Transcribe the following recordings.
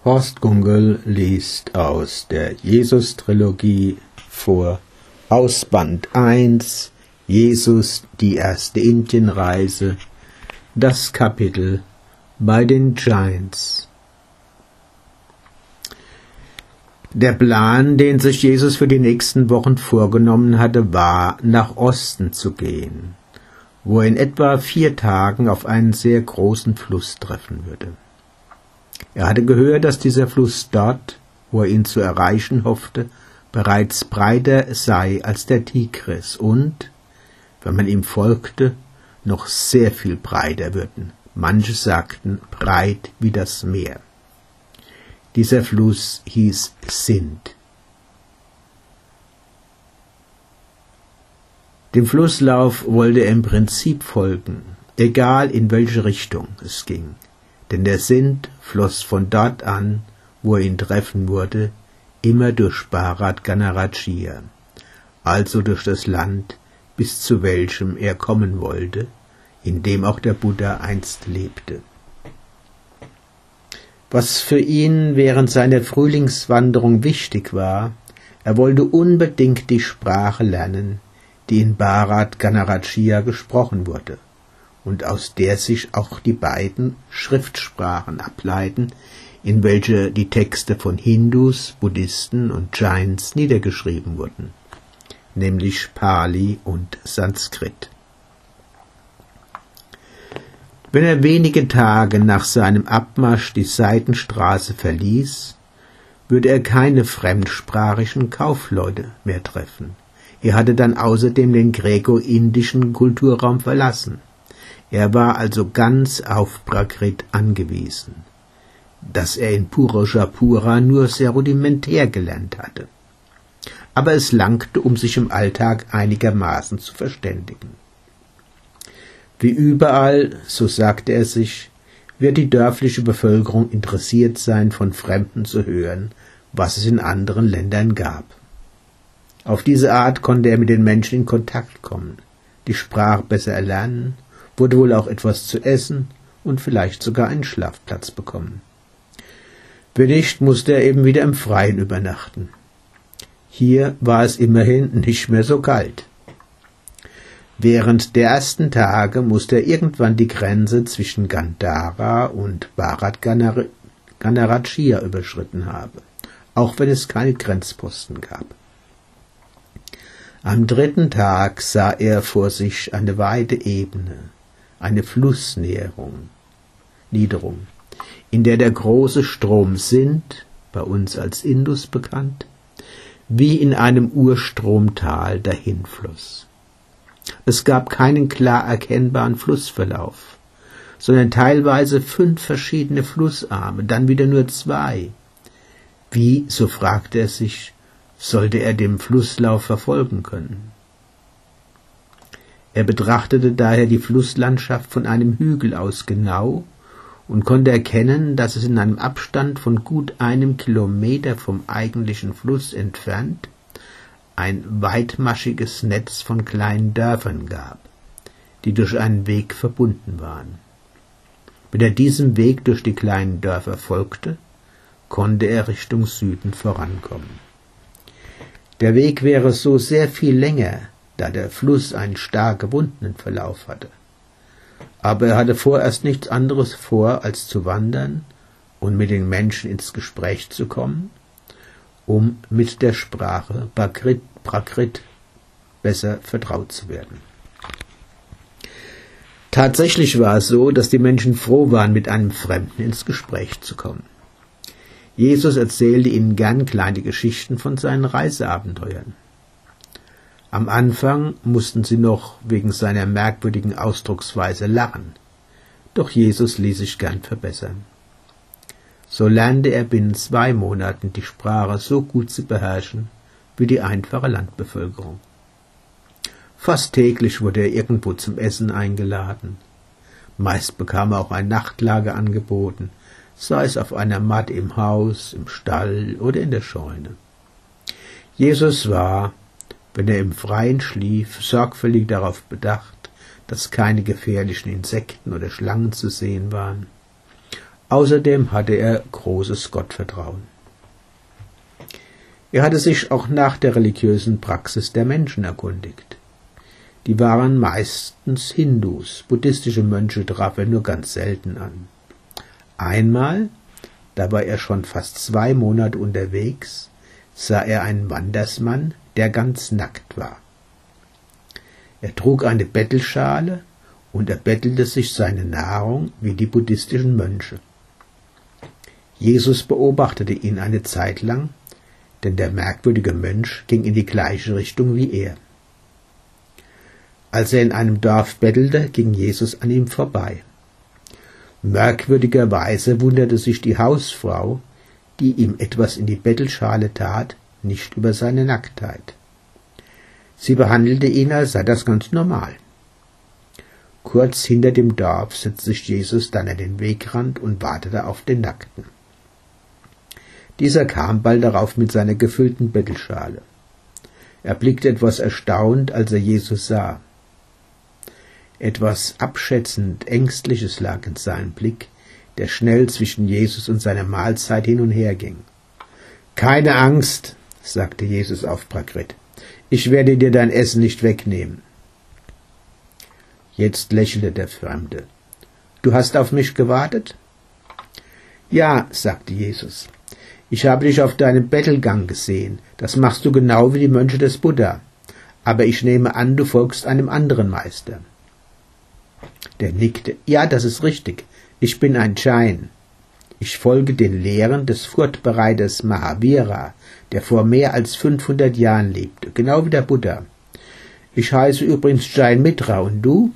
Horst Gunkel liest aus der Jesus-Trilogie vor, aus Band 1, Jesus, die erste Indienreise, das Kapitel bei den Giants. Der Plan, den sich Jesus für die nächsten Wochen vorgenommen hatte, war, nach Osten zu gehen, wo er in etwa 4 Tagen auf einen sehr großen Fluss treffen würde. Er hatte gehört, dass dieser Fluss dort, wo er ihn zu erreichen hoffte, bereits breiter sei als der Tigris und, wenn man ihm folgte, noch sehr viel breiter würden. Manche sagten, breit wie das Meer. Dieser Fluss hieß Sind. Dem Flusslauf wollte er im Prinzip folgen, egal in welche Richtung es ging. Denn der Sind floss von dort an, wo er ihn treffen würde, immer durch Bharat Ganarajia, also durch das Land, bis zu welchem er kommen wollte, in dem auch der Buddha einst lebte. Was für ihn während seiner Frühlingswanderung wichtig war, er wollte unbedingt die Sprache lernen, die in Bharat Ganarajia gesprochen wurde, und aus der sich auch die beiden Schriftsprachen ableiten, in welche die Texte von Hindus, Buddhisten und Jains niedergeschrieben wurden, nämlich Pali und Sanskrit. Wenn er wenige Tage nach seinem Abmarsch die Seitenstraße verließ, würde er keine fremdsprachigen Kaufleute mehr treffen. Er hatte dann außerdem den gräko-indischen Kulturraum verlassen. Er war also ganz auf Prakrit angewiesen, das er in Purusharapura nur sehr rudimentär gelernt hatte. Aber es langte, um sich im Alltag einigermaßen zu verständigen. Wie überall, so sagte er sich, wird die dörfliche Bevölkerung interessiert sein, von Fremden zu hören, was es in anderen Ländern gab. Auf diese Art konnte er mit den Menschen in Kontakt kommen, die Sprache besser erlernen, wurde wohl auch etwas zu essen und vielleicht sogar einen Schlafplatz bekommen. Wenn nicht, musste er eben wieder im Freien übernachten. Hier war es immerhin nicht mehr so kalt. Während der ersten Tage musste er irgendwann die Grenze zwischen Gandhara und Bharat Ganarajia überschritten haben, auch wenn es keine Grenzposten gab. Am 3. Tag sah er vor sich eine weite Ebene, eine Flussniederung, in der große Strom Sind, bei uns als Indus bekannt, wie in einem Urstromtal dahinfloss. Es gab keinen klar erkennbaren Flussverlauf, sondern teilweise 5 verschiedene Flussarme, dann wieder nur 2. Wie, so fragte er sich, sollte er dem Flusslauf verfolgen können? Er betrachtete daher die Flusslandschaft von einem Hügel aus genau und konnte erkennen, dass es in einem Abstand von gut 1 Kilometer vom eigentlichen Fluss entfernt ein weitmaschiges Netz von kleinen Dörfern gab, die durch einen Weg verbunden waren. Wenn er diesem Weg durch die kleinen Dörfer folgte, konnte er Richtung Süden vorankommen. Der Weg wäre so sehr viel länger, da der Fluss einen stark gewundenen Verlauf hatte. Aber er hatte vorerst nichts anderes vor, als zu wandern und mit den Menschen ins Gespräch zu kommen, um mit der Sprache Prakrit besser vertraut zu werden. Tatsächlich war es so, dass die Menschen froh waren, mit einem Fremden ins Gespräch zu kommen. Jesus erzählte ihnen gern kleine Geschichten von seinen Reiseabenteuern. Am Anfang mussten sie noch wegen seiner merkwürdigen Ausdrucksweise lachen, doch Jesus ließ sich gern verbessern. So lernte er binnen 2 Monaten die Sprache so gut zu beherrschen wie die einfache Landbevölkerung. Fast täglich wurde er irgendwo zum Essen eingeladen. Meist bekam er auch ein Nachtlager angeboten, sei es auf einer Matte im Haus, im Stall oder in der Scheune. Jesus war, wenn er im Freien schlief, sorgfältig darauf bedacht, dass keine gefährlichen Insekten oder Schlangen zu sehen waren. Außerdem hatte er großes Gottvertrauen. Er hatte sich auch nach der religiösen Praxis der Menschen erkundigt. Die waren meistens Hindus, buddhistische Mönche traf er nur ganz selten an. Einmal, da war er schon fast 2 Monate unterwegs, sah er einen Wandersmann, der ganz nackt war. Er trug eine Bettelschale und er bettelte sich seine Nahrung wie die buddhistischen Mönche. Jesus beobachtete ihn eine Zeit lang, denn der merkwürdige Mönch ging in die gleiche Richtung wie er. Als er in einem Dorf bettelte, ging Jesus an ihm vorbei. Merkwürdigerweise wunderte sich die Hausfrau, die ihm etwas in die Bettelschale tat, nicht über seine Nacktheit. Sie behandelte ihn, als sei das ganz normal. Kurz hinter dem Dorf setzte sich Jesus dann an den Wegrand und wartete auf den Nackten. Dieser kam bald darauf mit seiner gefüllten Bettelschale. Er blickte etwas erstaunt, als er Jesus sah. Etwas abschätzend Ängstliches lag in seinem Blick, der schnell zwischen Jesus und seiner Mahlzeit hin und her ging. »Keine Angst«, sagte Jesus auf Prakrit, »ich werde dir dein Essen nicht wegnehmen.« Jetzt lächelte der Fremde. »Du hast auf mich gewartet?« »Ja«, sagte Jesus, »ich habe dich auf deinem Bettelgang gesehen. Das machst du genau wie die Mönche des Buddha. Aber ich nehme an, du folgst einem anderen Meister.« Der nickte. »Ja, das ist richtig. Ich bin ein Jain. Ich folge den Lehren des Furtbereiters Mahavira, der vor mehr als 500 Jahren lebte, genau wie der Buddha. Ich heiße übrigens Jain Mitra, und du?«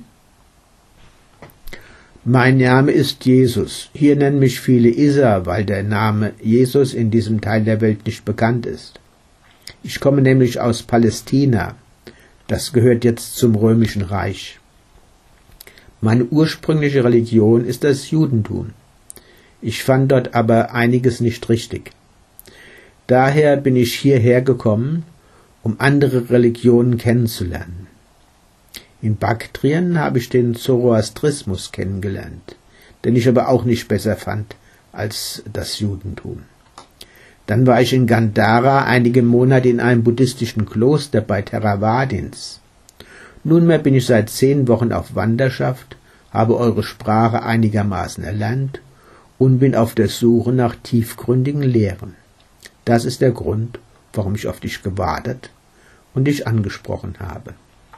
»Mein Name ist Jesus. Hier nennen mich viele Isa, weil der Name Jesus in diesem Teil der Welt nicht bekannt ist. Ich komme nämlich aus Palästina. Das gehört jetzt zum Römischen Reich. Meine ursprüngliche Religion ist das Judentum. Ich fand dort aber einiges nicht richtig. Daher bin ich hierher gekommen, um andere Religionen kennenzulernen. In Baktrien habe ich den Zoroastrismus kennengelernt, den ich aber auch nicht besser fand als das Judentum. Dann war ich in Gandhara einige Monate in einem buddhistischen Kloster bei Theravadins. Nunmehr bin ich seit 10 Wochen auf Wanderschaft, habe eure Sprache einigermaßen erlernt und bin auf der Suche nach tiefgründigen Lehren. Das ist der Grund, warum ich auf dich gewartet und dich angesprochen habe.«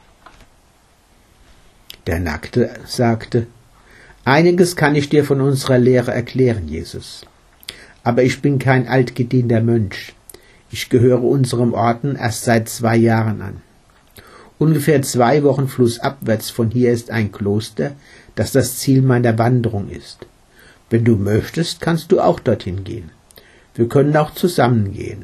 Der Nackte sagte, »Einiges kann ich dir von unserer Lehre erklären, Jesus. Aber ich bin kein altgedienter Mönch. Ich gehöre unserem Orden erst seit 2 Jahren an. Ungefähr 2 Wochen flussabwärts von hier ist ein Kloster, das das Ziel meiner Wanderung ist. Wenn du möchtest, kannst du auch dorthin gehen. Wir können auch zusammen gehen.«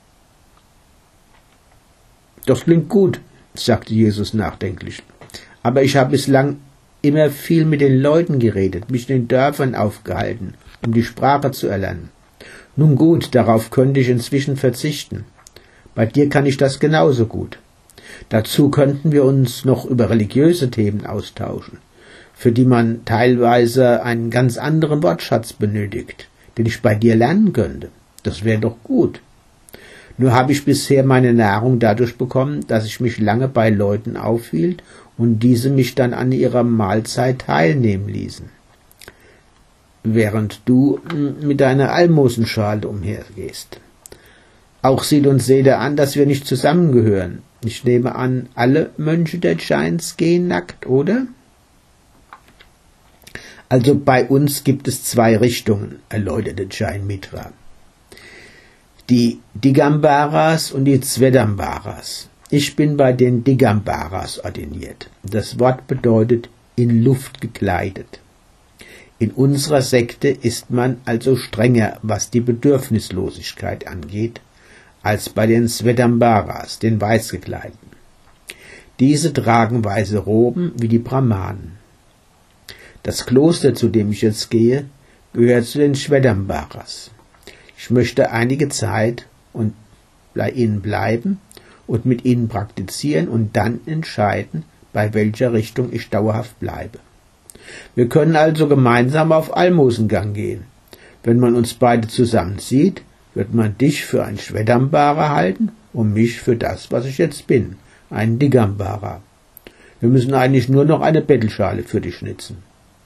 »Das klingt gut«, sagte Jesus nachdenklich. »Aber ich habe bislang immer viel mit den Leuten geredet, mich in den Dörfern aufgehalten, um die Sprache zu erlernen. Nun gut, darauf könnte ich inzwischen verzichten. Bei dir kann ich das genauso gut. Dazu könnten wir uns noch über religiöse Themen austauschen, für die man teilweise einen ganz anderen Wortschatz benötigt, den ich bei dir lernen könnte. Das wäre doch gut. Nur habe ich bisher meine Nahrung dadurch bekommen, dass ich mich lange bei Leuten aufhielt und diese mich dann an ihrer Mahlzeit teilnehmen ließen, während du mit deiner Almosenschale umhergehst. Auch sieht uns jeder an, dass wir nicht zusammengehören. Ich nehme an, alle Mönche der Jains gehen nackt, oder?« »Also bei uns gibt es 2 Richtungen«, erläuterte Jain Mitra. »Die Digambaras und die Svedambaras. Ich bin bei den Digambaras ordiniert. Das Wort bedeutet in Luft gekleidet. In unserer Sekte ist man also strenger, was die Bedürfnislosigkeit angeht, als bei den Svedambaras, den Weißgekleideten. Diese tragen weiße Roben wie die Brahmanen. Das Kloster, zu dem ich jetzt gehe, gehört zu den Svedambaras. Ich möchte einige Zeit bei ihnen bleiben und mit ihnen praktizieren und dann entscheiden, bei welcher Richtung ich dauerhaft bleibe. Wir können also gemeinsam auf Almosengang gehen. Wenn man uns beide zusammen sieht, wird man dich für einen Schwedambara halten und mich für das, was ich jetzt bin, einen Digambara. Wir müssen eigentlich nur noch eine Bettelschale für dich schnitzen.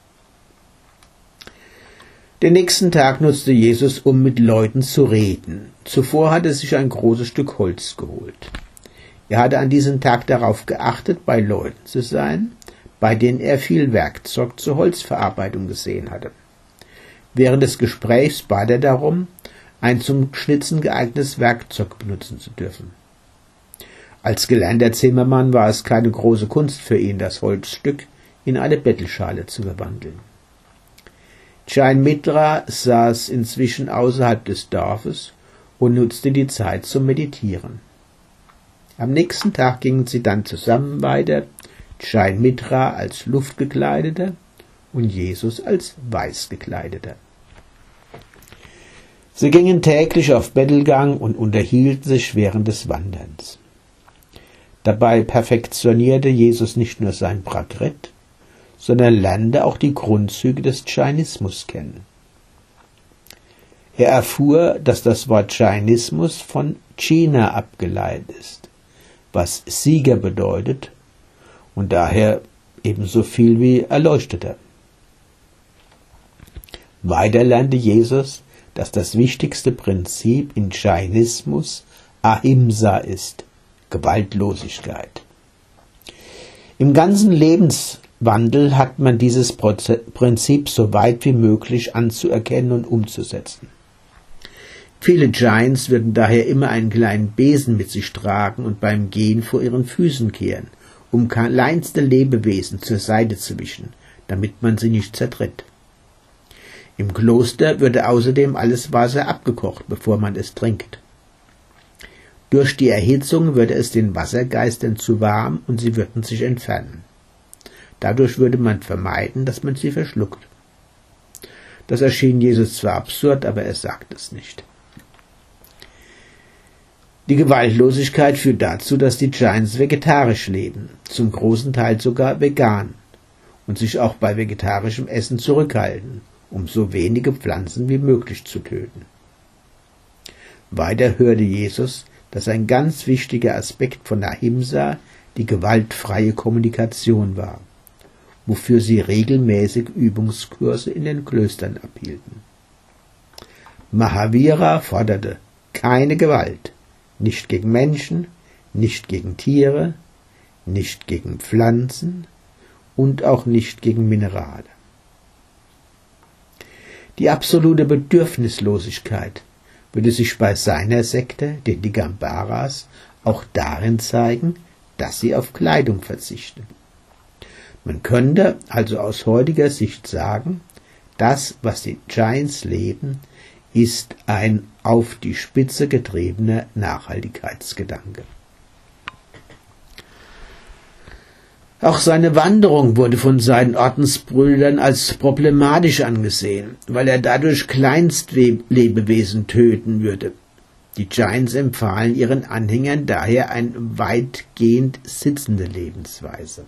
Den nächsten Tag nutzte Jesus, um mit Leuten zu reden. Zuvor hatte er sich ein großes Stück Holz geholt. Er hatte an diesem Tag darauf geachtet, bei Leuten zu sein, bei denen er viel Werkzeug zur Holzverarbeitung gesehen hatte. Während des Gesprächs bat er darum, ein zum Schnitzen geeignetes Werkzeug benutzen zu dürfen. Als gelernter Zimmermann war es keine große Kunst für ihn, das Holzstück in eine Bettelschale zu verwandeln. Jain Mitra saß inzwischen außerhalb des Dorfes und nutzte die Zeit zum Meditieren. Am nächsten Tag gingen sie dann zusammen weiter, Jain Mitra als Luftgekleideter und Jesus als Weißgekleideter. Sie gingen täglich auf Bettelgang und unterhielten sich während des Wanderns. Dabei perfektionierte Jesus nicht nur sein Prakrit, sondern lernte auch die Grundzüge des Jainismus kennen. Er erfuhr, dass das Wort Jainismus von Jina abgeleitet ist, was Sieger bedeutet und daher ebenso viel wie Erleuchteter. Weiter lernte Jesus, dass das wichtigste Prinzip in Jainismus Ahimsa ist, Gewaltlosigkeit. Im ganzen Lebenswandel hat man dieses Prinzip so weit wie möglich anzuerkennen und umzusetzen. Viele Jains würden daher immer einen kleinen Besen mit sich tragen und beim Gehen vor ihren Füßen kehren, um kleinste Lebewesen zur Seite zu wischen, damit man sie nicht zertritt. Im Kloster würde außerdem alles Wasser abgekocht, bevor man es trinkt. Durch die Erhitzung würde es den Wassergeistern zu warm und sie würden sich entfernen. Dadurch würde man vermeiden, dass man sie verschluckt. Das erschien Jesus zwar absurd, aber er sagt es nicht. Die Gewaltlosigkeit führt dazu, dass die Jains vegetarisch leben, zum großen Teil sogar vegan, und sich auch bei vegetarischem Essen zurückhalten, um so wenige Pflanzen wie möglich zu töten. Weiter hörte Jesus, dass ein ganz wichtiger Aspekt von Ahimsa die gewaltfreie Kommunikation war, wofür sie regelmäßig Übungskurse in den Klöstern abhielten. Mahavira forderte keine Gewalt, nicht gegen Menschen, nicht gegen Tiere, nicht gegen Pflanzen und auch nicht gegen Minerale. Die absolute Bedürfnislosigkeit würde sich bei seiner Sekte, den Digambaras, auch darin zeigen, dass sie auf Kleidung verzichten. Man könnte also aus heutiger Sicht sagen, das, was die Jains leben, ist ein auf die Spitze getriebener Nachhaltigkeitsgedanke. Auch seine Wanderung wurde von seinen Ordensbrüdern als problematisch angesehen, weil er dadurch Kleinstlebewesen töten würde. Die Jains empfahlen ihren Anhängern daher eine weitgehend sitzende Lebensweise.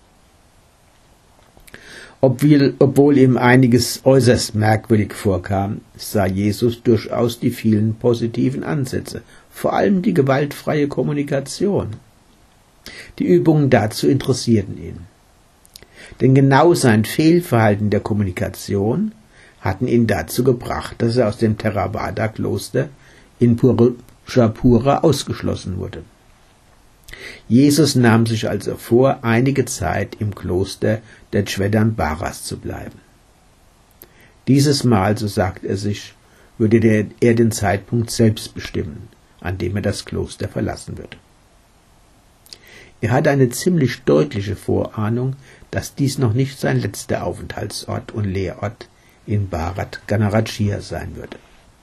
Obwohl ihm einiges äußerst merkwürdig vorkam, sah Jesus durchaus die vielen positiven Ansätze, vor allem die gewaltfreie Kommunikation. Die Übungen dazu interessierten ihn. Denn genau sein Fehlverhalten der Kommunikation hatten ihn dazu gebracht, dass er aus dem Theravada-Kloster in Purusharapura ausgeschlossen wurde. Jesus nahm sich also vor, einige Zeit im Kloster der Shvedambaras zu bleiben. Dieses Mal, so sagt er sich, würde er den Zeitpunkt selbst bestimmen, an dem er das Kloster verlassen würde. Er hatte eine ziemlich deutliche Vorahnung, dass dies noch nicht sein letzter Aufenthaltsort und Lehrort in Bharat Ganarajia sein würde.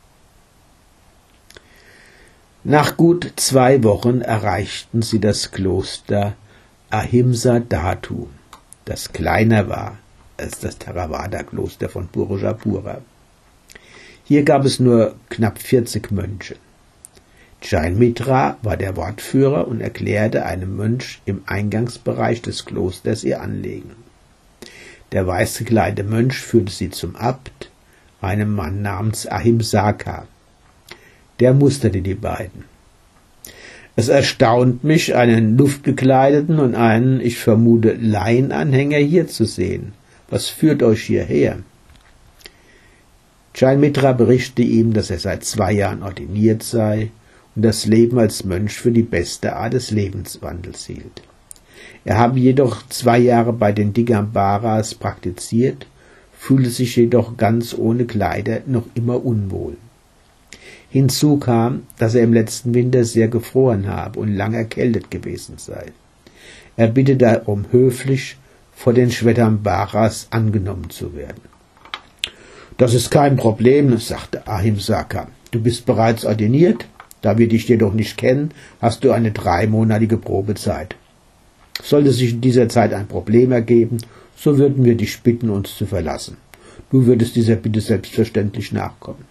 Nach gut 2 Wochen erreichten sie das Kloster Ahimsa Dhatu, das kleiner war als das Theravada-Kloster von Purusharapura. Hier gab es nur knapp 40 Mönche. Jain Mitra war der Wortführer und erklärte einem Mönch im Eingangsbereich des Klosters ihr Anliegen. Der weiß gekleidete Mönch führte sie zum Abt, einem Mann namens Ahimsaka. Der musterte die beiden. Es erstaunt mich, einen luftgekleideten und einen, ich vermute, Laienanhänger hier zu sehen. Was führt euch hierher? Jain Mitra berichtete ihm, dass er seit 2 Jahren ordiniert sei und das Leben als Mönch für die beste Art des Lebenswandels hielt. Er habe jedoch 2 Jahre bei den Digambaras praktiziert, fühlte sich jedoch ganz ohne Kleider noch immer unwohl. Hinzu kam, dass er im letzten Winter sehr gefroren habe und lang erkältet gewesen sei. Er bitte darum höflich, vor den Shvetambaras angenommen zu werden. Das ist kein Problem, sagte Ahimsaka. Du bist bereits ordiniert, da wir dich jedoch nicht kennen, hast du eine 3-monatige Probezeit. Sollte sich in dieser Zeit ein Problem ergeben, so würden wir dich bitten, uns zu verlassen. Du würdest dieser Bitte selbstverständlich nachkommen.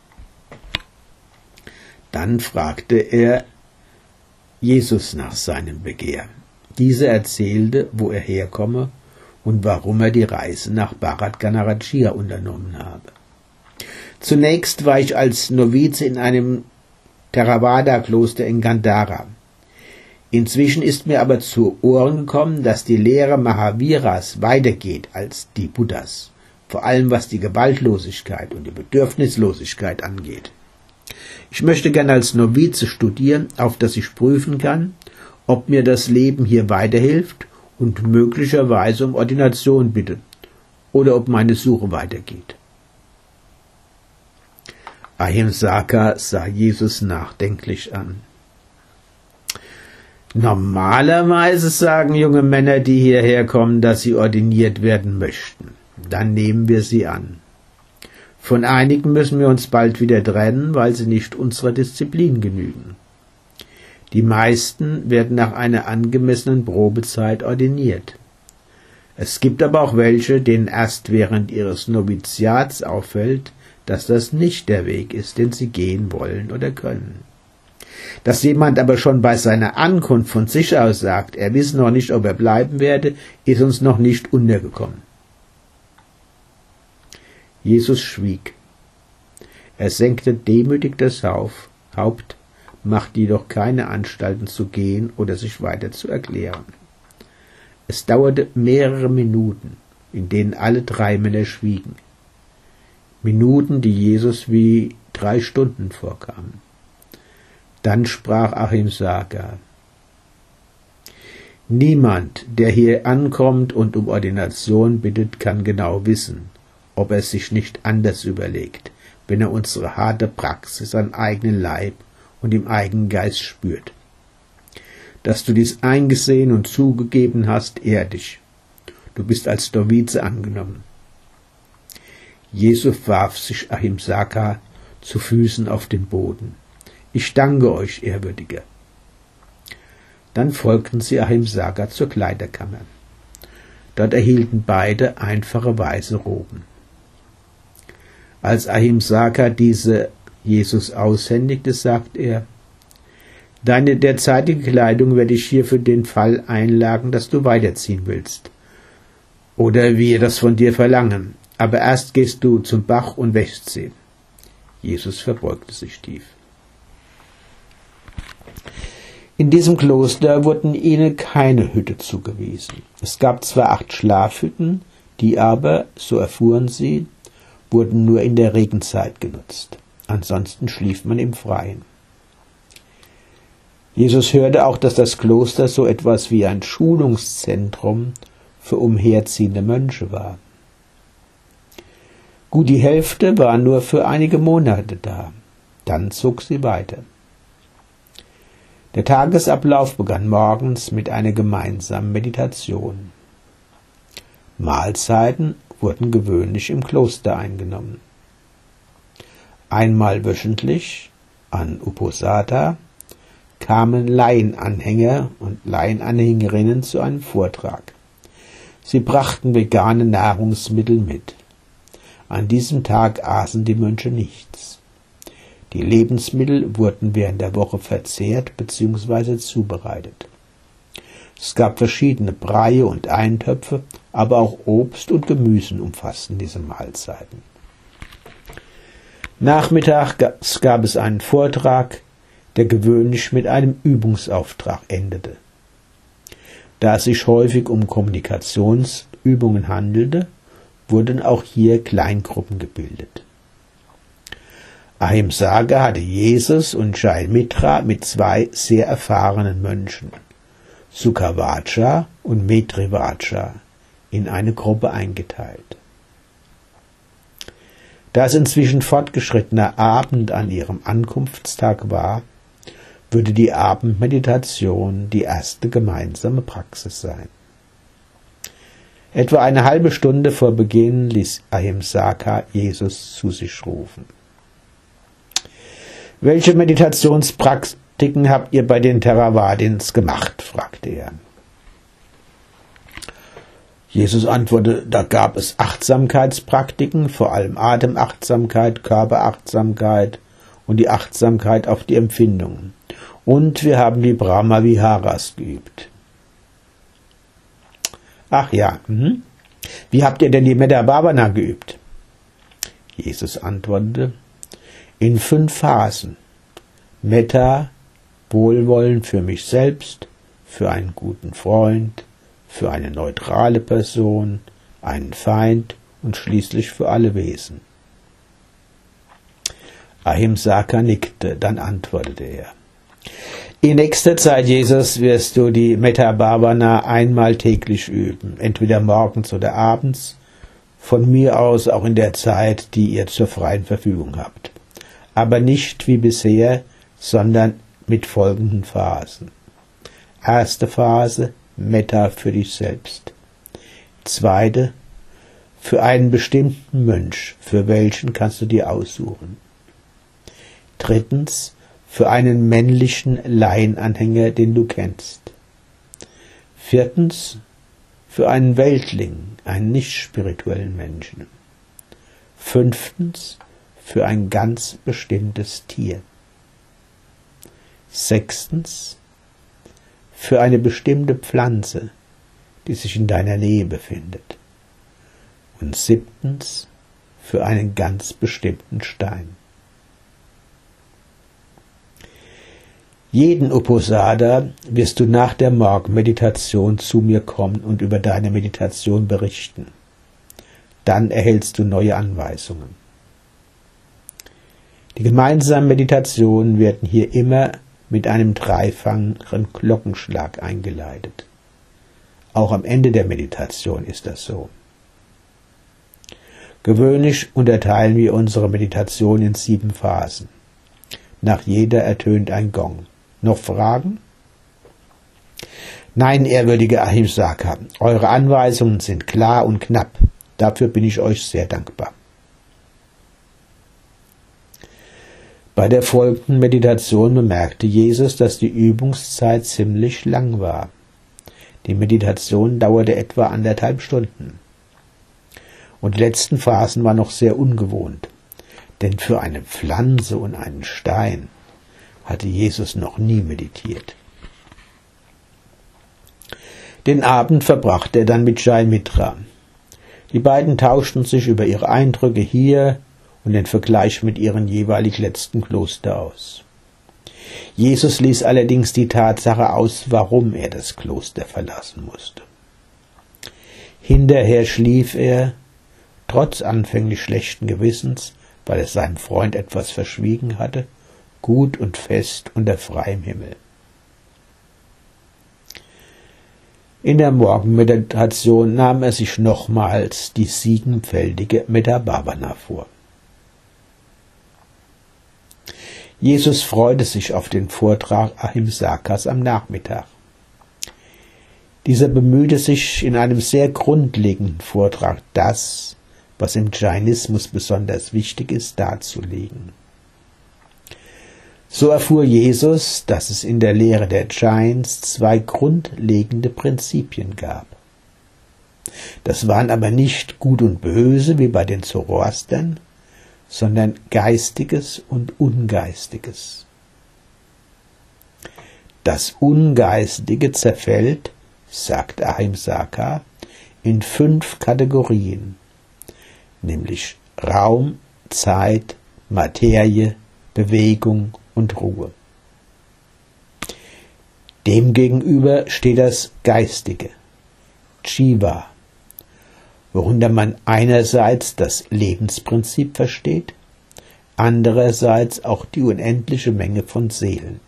Dann fragte er Jesus nach seinem Begehr. Dieser erzählte, wo er herkomme und warum er die Reise nach Bharat Ganarajia unternommen habe. Zunächst war ich als Novize in einem Theravada-Kloster in Gandhara. Inzwischen ist mir aber zu Ohren gekommen, dass die Lehre Mahaviras weitergeht als die Buddhas, vor allem was die Gewaltlosigkeit und die Bedürfnislosigkeit angeht. Ich möchte gern als Novize studieren, auf dass ich prüfen kann, ob mir das Leben hier weiterhilft und möglicherweise um Ordination bitte oder ob meine Suche weitergeht. Ahimsaka sah Jesus nachdenklich an. Normalerweise sagen junge Männer, die hierher kommen, dass sie ordiniert werden möchten. Dann nehmen wir sie an. Von einigen müssen wir uns bald wieder trennen, weil sie nicht unserer Disziplin genügen. Die meisten werden nach einer angemessenen Probezeit ordiniert. Es gibt aber auch welche, denen erst während ihres Noviziats auffällt, dass das nicht der Weg ist, den sie gehen wollen oder können. Dass jemand aber schon bei seiner Ankunft von sich aus sagt, er wisse noch nicht, ob er bleiben werde, ist uns noch nicht untergekommen. Jesus schwieg. Er senkte demütig das Haupt, machte jedoch keine Anstalten zu gehen oder sich weiter zu erklären. Es dauerte mehrere Minuten, in denen alle 3 Männer schwiegen. Minuten, die Jesus wie 3 Stunden vorkamen. Dann sprach Ahimsaka: Niemand, der hier ankommt und um Ordination bittet, kann genau wissen, ob er es sich nicht anders überlegt, wenn er unsere harte Praxis am eigenen Leib und im eigenen Geist spürt. Dass du dies eingesehen und zugegeben hast, ehrt dich. Du bist als Novize angenommen. Jesus warf sich Ahimsaka zu Füßen auf den Boden. Ich danke euch, Ehrwürdiger. Dann folgten sie Ahimsaka zur Kleiderkammer. Dort erhielten beide einfache weiße Roben. Als Ahimsaka diese Jesus aushändigte, sagt er: Deine derzeitige Kleidung werde ich hier für den Fall einlagern, dass du weiterziehen willst. Oder wir das von dir verlangen. Aber erst gehst du zum Bach und wäschst sie. Jesus verbeugte sich tief. In diesem Kloster wurden ihnen keine Hütte zugewiesen. Es gab zwar 8 Schlafhütten, die aber, so erfuhren sie, wurden nur in der Regenzeit genutzt. Ansonsten schlief man im Freien. Jesus hörte auch, dass das Kloster so etwas wie ein Schulungszentrum für umherziehende Mönche war. Gut die Hälfte war nur für einige Monate da. Dann zog sie weiter. Der Tagesablauf begann morgens mit einer gemeinsamen Meditation. Mahlzeiten wurden gewöhnlich im Kloster eingenommen. Einmal wöchentlich, an Uposatha, kamen Laienanhänger und Laienanhängerinnen zu einem Vortrag. Sie brachten vegane Nahrungsmittel mit. An diesem Tag aßen die Mönche nichts. Die Lebensmittel wurden während der Woche verzehrt bzw. zubereitet. Es gab verschiedene Breie und Eintöpfe, aber auch Obst und Gemüse umfassten diese Mahlzeiten. Nachmittags gab es einen Vortrag, der gewöhnlich mit einem Übungsauftrag endete. Da es sich häufig um Kommunikationsübungen handelte, wurden auch hier Kleingruppen gebildet. Ahimsaka hatte Jesus und Jai Mitra mit 2 sehr erfahrenen Mönchen, Sukhavaccha und Maitrivaccha, in eine Gruppe eingeteilt. Da es inzwischen fortgeschrittener Abend an ihrem Ankunftstag war, würde die Abendmeditation die erste gemeinsame Praxis sein. Etwa eine halbe Stunde vor Beginn ließ Ahimsaka Jesus zu sich rufen. »Welche Meditationspraktiken habt ihr bei den Theravadins gemacht?« fragte er. Jesus antwortete, da gab es Achtsamkeitspraktiken, vor allem Atemachtsamkeit, Körperachtsamkeit und die Achtsamkeit auf die Empfindungen. Und wir haben die Brahma-Viharas geübt. Ach ja, wie habt ihr denn die Metta Bhavana geübt? Jesus antwortete, in 5 Phasen. Metta, Wohlwollen für mich selbst, für einen guten Freund, für eine neutrale Person, einen Feind und schließlich für alle Wesen. Ahimsaka nickte, dann antwortete er. In nächster Zeit, Jesus, wirst du die Metta Bhavana einmal täglich üben, entweder morgens oder abends, von mir aus auch in der Zeit, die ihr zur freien Verfügung habt. Aber nicht wie bisher, sondern mit folgenden Phasen. Erste Phase, Metta für dich selbst. Zweite, für einen bestimmten Mönch, für welchen kannst du dir aussuchen. Drittens, für einen männlichen Laienanhänger, den du kennst. Viertens, für einen Weltling, einen nicht spirituellen Menschen. Fünftens, für ein ganz bestimmtes Tier. Sechstens, für eine bestimmte Pflanze, die sich in deiner Nähe befindet. Und 7. für einen ganz bestimmten Stein. Jeden Uposatha wirst du nach der Morgenmeditation zu mir kommen und über deine Meditation berichten. Dann erhältst du neue Anweisungen. Die gemeinsamen Meditationen werden hier immer mit einem dreifachen Glockenschlag eingeleitet. Auch am Ende der Meditation ist das so. Gewöhnlich unterteilen wir unsere Meditation in 7 Phasen. Nach jeder ertönt ein Gong. Noch Fragen? Nein, ehrwürdige Ahimsaka, eure Anweisungen sind klar und knapp. Dafür bin ich euch sehr dankbar. Bei der folgenden Meditation bemerkte Jesus, dass die Übungszeit ziemlich lang war. Die Meditation dauerte etwa 1,5 Stunden. Und die letzten Phasen waren noch sehr ungewohnt, denn für eine Pflanze und einen Stein hatte Jesus noch nie meditiert. Den Abend verbrachte er dann mit Jai Mitra. Die beiden tauschten sich über ihre Eindrücke hier und den Vergleich mit ihren jeweilig letzten Kloster aus. Jesus ließ allerdings die Tatsache aus, warum er das Kloster verlassen musste. Hinterher schlief er, trotz anfänglich schlechten Gewissens, weil er seinem Freund etwas verschwiegen hatte, gut und fest unter freiem Himmel. In der Morgenmeditation nahm er sich nochmals die 7-fältige Metta Bhavana vor. Jesus freute sich auf den Vortrag Ahimsakas am Nachmittag. Dieser bemühte sich in einem sehr grundlegenden Vortrag, das, was im Jainismus besonders wichtig ist, darzulegen. So erfuhr Jesus, dass es in der Lehre der Jains 2 grundlegende Prinzipien gab. Das waren aber nicht Gut und Böse wie bei den Zoroastern, sondern Geistiges und Ungeistiges. Das Ungeistige zerfällt, sagt Ahimsaka, in 5 Kategorien, nämlich Raum, Zeit, Materie, Bewegung und Ruhe. Demgegenüber steht das Geistige, Jiva, worunter man einerseits das Lebensprinzip versteht, andererseits auch die unendliche Menge von Seelen.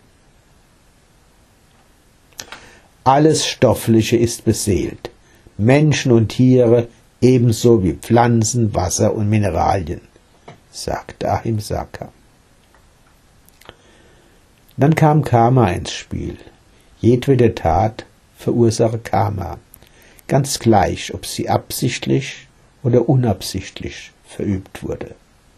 Alles Stoffliche ist beseelt, Menschen und Tiere ebenso wie Pflanzen, Wasser und Mineralien, sagt Ahimsaka. Dann kam Karma ins Spiel. Jedwede Tat verursache Karma, ganz gleich, ob sie absichtlich oder unabsichtlich verübt wurde.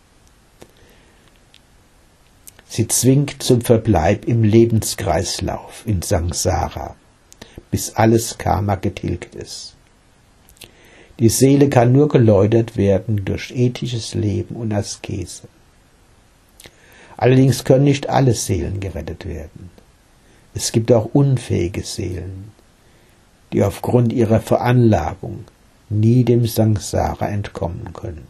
Sie zwingt zum Verbleib im Lebenskreislauf, in Samsara, bis alles Karma getilgt ist. Die Seele kann nur geläutert werden durch ethisches Leben und Askese. Allerdings können nicht alle Seelen gerettet werden. Es gibt auch unfähige Seelen, die aufgrund ihrer Veranlagung nie dem Samsara entkommen können.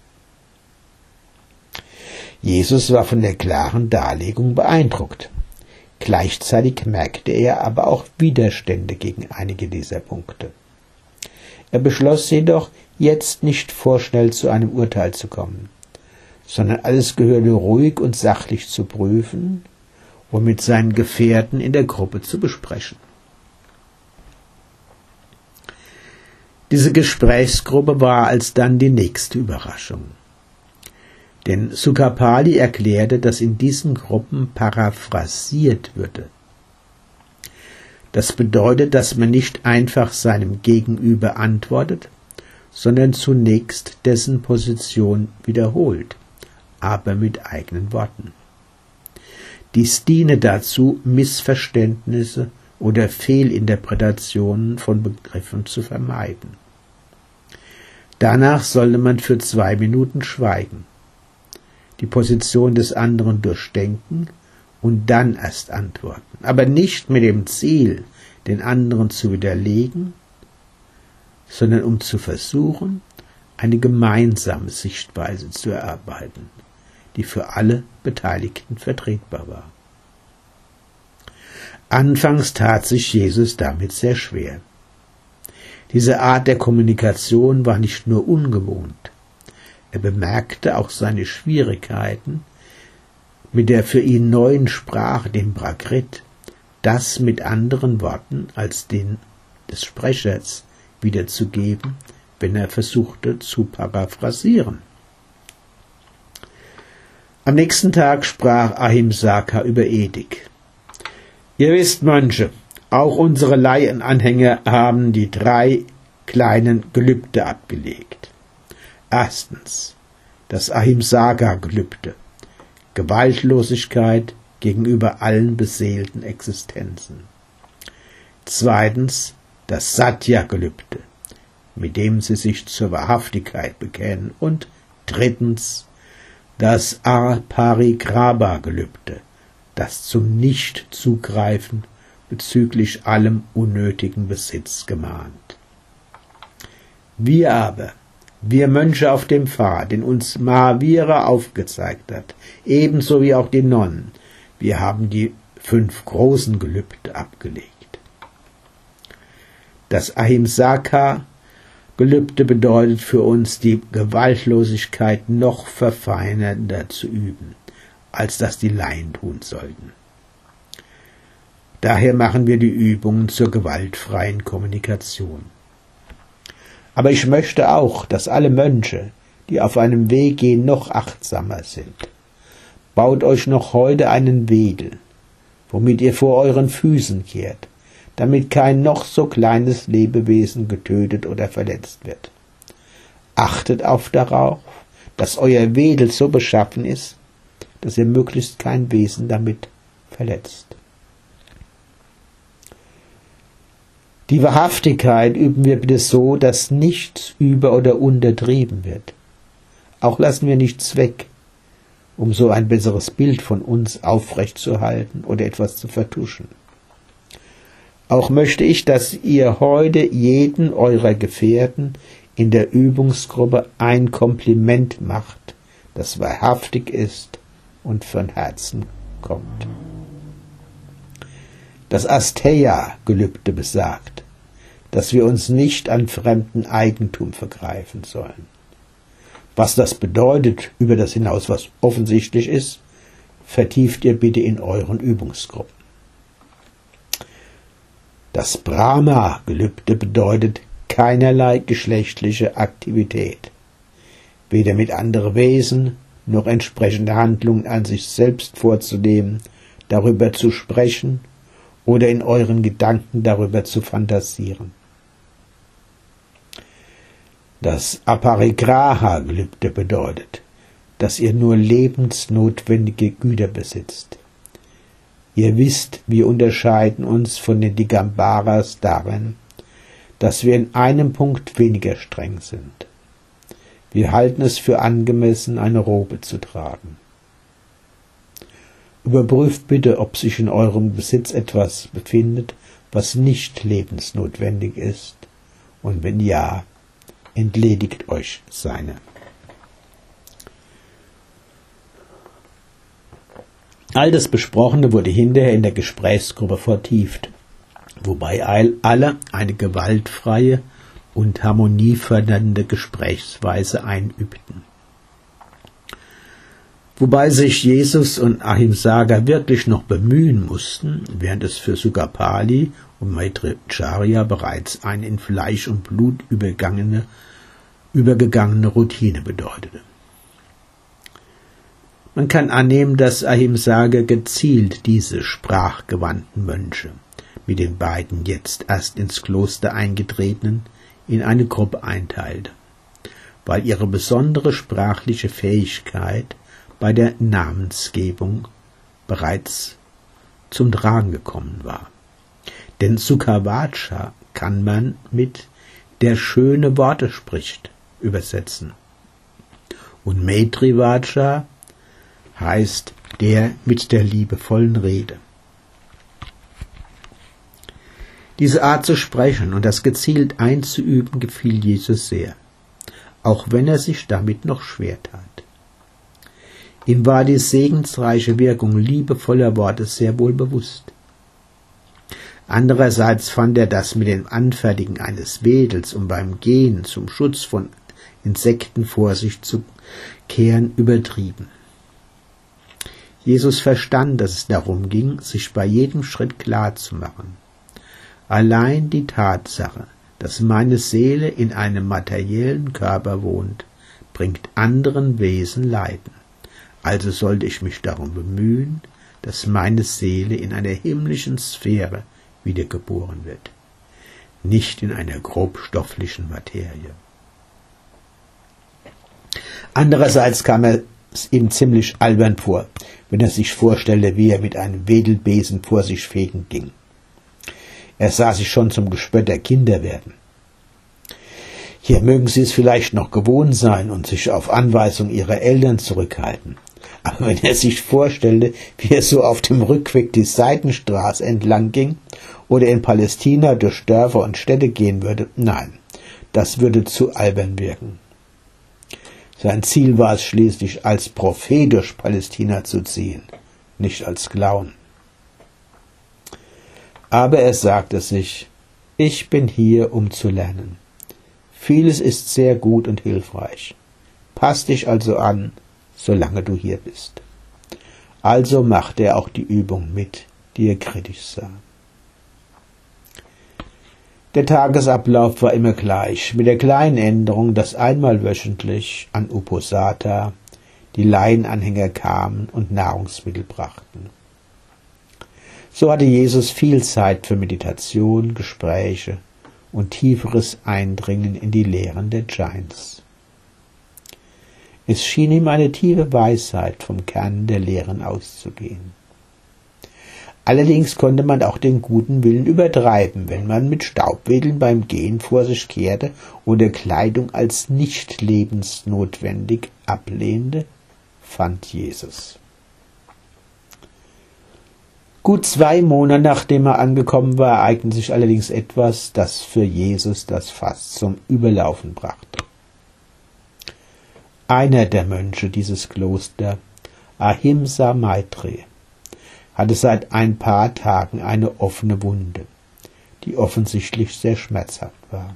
Jesus war von der klaren Darlegung beeindruckt. Gleichzeitig merkte er aber auch Widerstände gegen einige dieser Punkte. Er beschloss jedoch, jetzt nicht vorschnell zu einem Urteil zu kommen, sondern alles gehörte ruhig und sachlich zu prüfen und mit seinen Gefährten in der Gruppe zu besprechen. Diese Gesprächsgruppe war alsdann die nächste Überraschung. Denn Sukapali erklärte, dass in diesen Gruppen paraphrasiert würde. Das bedeutet, dass man nicht einfach seinem Gegenüber antwortet, sondern zunächst dessen Position wiederholt, aber mit eigenen Worten. Dies diene dazu, Missverständnisse oder Fehlinterpretationen von Begriffen zu vermeiden. Danach sollte man für 2 Minuten schweigen, die Position des anderen durchdenken und dann erst antworten, aber nicht mit dem Ziel, den anderen zu widerlegen, sondern um zu versuchen, eine gemeinsame Sichtweise zu erarbeiten, die für alle Beteiligten vertretbar war. Anfangs tat sich Jesus damit sehr schwer. Diese Art der Kommunikation war nicht nur ungewohnt, er bemerkte auch seine Schwierigkeiten mit der für ihn neuen Sprache, dem Prakrit, das mit anderen Worten als den des Sprechers wiederzugeben, wenn er versuchte zu paraphrasieren. Am nächsten Tag sprach Ahimsaka über Ethik. Ihr wisst, Mönche, auch unsere Laienanhänger haben die 3 kleinen Gelübde abgelegt. Erstens, das Ahimsaka-Gelübde, Gewaltlosigkeit gegenüber allen beseelten Existenzen. Zweitens, das Satya-Gelübde, mit dem sie sich zur Wahrhaftigkeit bekennen. Und drittens, das Aparigraba-Gelübde, das zum Nichtzugreifen bezüglich allem unnötigen Besitz gemahnt. Wir Mönche auf dem Pfad, den uns Mahavira aufgezeigt hat, ebenso wie auch die Nonnen, wir haben die 5 großen Gelübde abgelegt. Das Ahimsaka-Gelübde bedeutet für uns, die Gewaltlosigkeit noch verfeinernder zu üben, als das die Laien tun sollten. Daher machen wir die Übungen zur gewaltfreien Kommunikation. Aber ich möchte auch, dass alle Mönche, die auf einem Weg gehen, noch achtsamer sind. Baut euch noch heute einen Wedel, womit ihr vor euren Füßen kehrt, damit kein noch so kleines Lebewesen getötet oder verletzt wird. Achtet darauf, dass euer Wedel so beschaffen ist, dass ihr möglichst kein Wesen damit verletzt. Die Wahrhaftigkeit üben wir bitte so, dass nichts über- oder untertrieben wird. Auch lassen wir nichts weg, um so ein besseres Bild von uns aufrechtzuerhalten oder etwas zu vertuschen. Auch möchte ich, dass ihr heute jeden eurer Gefährten in der Übungsgruppe ein Kompliment macht, das wahrhaftig ist und von Herzen kommt. Das Asteia-Gelübde besagt, dass wir uns nicht an fremden Eigentum vergreifen sollen. Was das bedeutet, über das hinaus, was offensichtlich ist, vertieft ihr bitte in euren Übungsgruppen. Das Brahma-Gelübde bedeutet keinerlei geschlechtliche Aktivität, weder mit anderen Wesen noch entsprechende Handlungen an sich selbst vorzunehmen, darüber zu sprechen oder in euren Gedanken darüber zu fantasieren. Das Aparigraha-Gelübde bedeutet, dass ihr nur lebensnotwendige Güter besitzt. Ihr wisst, wir unterscheiden uns von den Digambaras darin, dass wir in einem Punkt weniger streng sind. Wir halten es für angemessen, eine Robe zu tragen. Überprüft bitte, ob sich in eurem Besitz etwas befindet, was nicht lebensnotwendig ist, und wenn ja, entledigt euch seiner. All das Besprochene wurde hinterher in der Gesprächsgruppe vertieft, wobei alle eine gewaltfreie und harmoniefördernde Gesprächsweise einübten. Wobei sich Jesus und Ahimsaga wirklich noch bemühen mussten, während es für Sugapali und Maitreya bereits eine in Fleisch und Blut übergegangene Routine bedeutete. Man kann annehmen, dass Ahimsaga gezielt diese sprachgewandten Mönche mit den beiden jetzt erst ins Kloster eingetretenen in eine Gruppe einteilte, weil ihre besondere sprachliche Fähigkeit bei der Namensgebung bereits zum Tragen gekommen war. Denn Sukha-Vacha kann man mit der schöne Worte spricht übersetzen. Und Maitri-Vacha heißt der mit der liebevollen Rede. Diese Art zu sprechen und das gezielt einzuüben gefiel Jesus sehr, auch wenn er sich damit noch schwer tat. Ihm war die segensreiche Wirkung liebevoller Worte sehr wohl bewusst. Andererseits fand er das mit dem Anfertigen eines Wedels, um beim Gehen zum Schutz von Insekten vor sich zu kehren, übertrieben. Jesus verstand, dass es darum ging, sich bei jedem Schritt klar zu machen. Allein die Tatsache, dass meine Seele in einem materiellen Körper wohnt, bringt anderen Wesen Leiden. Also sollte ich mich darum bemühen, dass meine Seele in einer himmlischen Sphäre wiedergeboren wird, nicht in einer grobstofflichen Materie. Andererseits kam es ihm ziemlich albern vor, wenn er sich vorstellte, wie er mit einem Wedelbesen vor sich fegen ging. Er sah sich schon zum Gespött der Kinder werden. Hier mögen sie es vielleicht noch gewohnt sein und sich auf Anweisung ihrer Eltern zurückhalten. Aber wenn er sich vorstellte, wie er so auf dem Rückweg die Seitenstraße entlang ging oder in Palästina durch Dörfer und Städte gehen würde, nein, das würde zu albern wirken. Sein Ziel war es schließlich, als Prophet durch Palästina zu ziehen, nicht als Clown. Aber er sagte sich, ich bin hier, um zu lernen. Vieles ist sehr gut und hilfreich. Pass dich also an, solange du hier bist. Also machte er auch die Übung mit, die er kritisch sah. Der Tagesablauf war immer gleich, mit der kleinen Änderung, dass einmal wöchentlich an Uposatha die Laienanhänger kamen und Nahrungsmittel brachten. So hatte Jesus viel Zeit für Meditation, Gespräche und tieferes Eindringen in die Lehren der Jains. Es schien ihm eine tiefe Weisheit vom Kern der Lehren auszugehen. Allerdings konnte man auch den guten Willen übertreiben, wenn man mit Staubwedeln beim Gehen vor sich kehrte oder Kleidung als nicht lebensnotwendig ablehnte, fand Jesus. Gut 2 Monate nachdem er angekommen war, ereignete sich allerdings etwas, das für Jesus das Fass zum Überlaufen brachte. Einer der Mönche dieses Klosters, Ahimsa Maitreya, hatte seit ein paar Tagen eine offene Wunde, die offensichtlich sehr schmerzhaft war.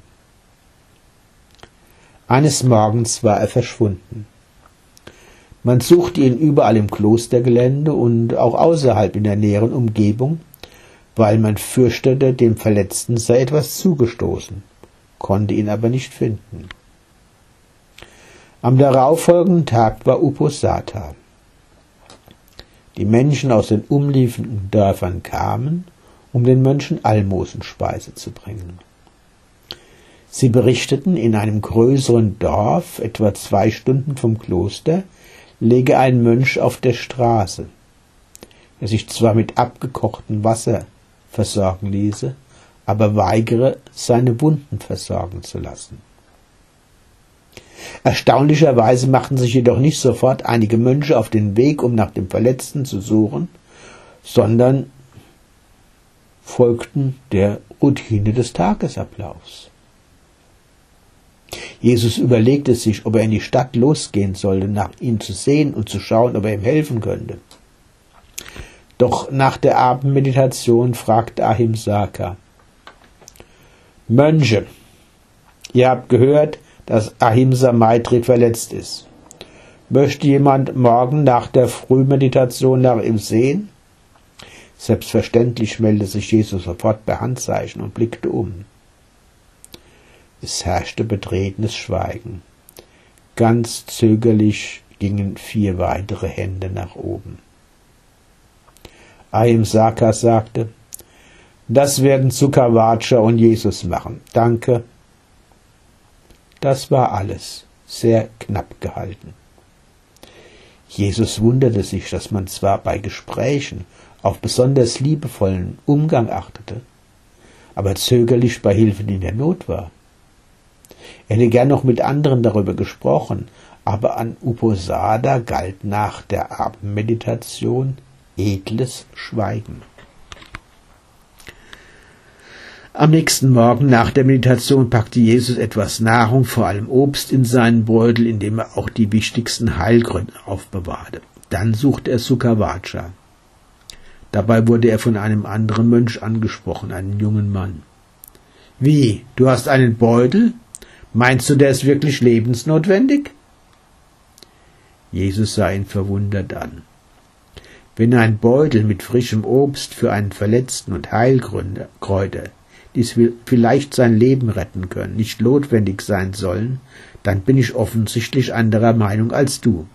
Eines Morgens war er verschwunden. Man suchte ihn überall im Klostergelände und auch außerhalb in der näheren Umgebung, weil man fürchtete, dem Verletzten sei etwas zugestoßen, konnte ihn aber nicht finden. Am darauffolgenden Tag war Uposatha. Die Menschen aus den umliegenden Dörfern kamen, um den Mönchen Almosenspeise zu bringen. Sie berichteten, in einem größeren Dorf, etwa 2 Stunden vom Kloster, läge ein Mönch auf der Straße, der sich zwar mit abgekochtem Wasser versorgen ließe, aber weigere, seine Wunden versorgen zu lassen. Erstaunlicherweise machten sich jedoch nicht sofort einige Mönche auf den Weg, um nach dem Verletzten zu suchen, sondern folgten der Routine des Tagesablaufs. Jesus überlegte sich, ob er in die Stadt losgehen sollte, nach ihm zu sehen und zu schauen, ob er ihm helfen könnte. Doch nach der Abendmeditation fragte Ahimsaka: Mönche, ihr habt gehört, dass Ahimsa Maitreya verletzt ist. Möchte jemand morgen nach der Frühmeditation nach ihm sehen? Selbstverständlich meldete sich Jesus sofort per Handzeichen und blickte um. Es herrschte betretenes Schweigen. Ganz zögerlich gingen 4 weitere Hände nach oben. Ahimsaka sagte: Das werden Sukhavaccha und Jesus machen. Danke. Das war alles, sehr knapp gehalten. Jesus wunderte sich, dass man zwar bei Gesprächen auf besonders liebevollen Umgang achtete, aber zögerlich bei Hilfen in der Not war. Er hätte gern noch mit anderen darüber gesprochen, aber an Uposatha galt nach der Abendmeditation edles Schweigen. Am nächsten Morgen nach der Meditation packte Jesus etwas Nahrung, vor allem Obst, in seinen Beutel, in dem er auch die wichtigsten Heilgründe aufbewahrte. Dann suchte er Sukhavaccha. Dabei wurde er von einem anderen Mönch angesprochen, einem jungen Mann. Wie, du hast einen Beutel? Meinst du, der ist wirklich lebensnotwendig? Jesus sah ihn verwundert an. Wenn ein Beutel mit frischem Obst für einen Verletzten und Heilkräuter, die vielleicht sein Leben retten können, nicht notwendig sein sollen, dann bin ich offensichtlich anderer Meinung als du.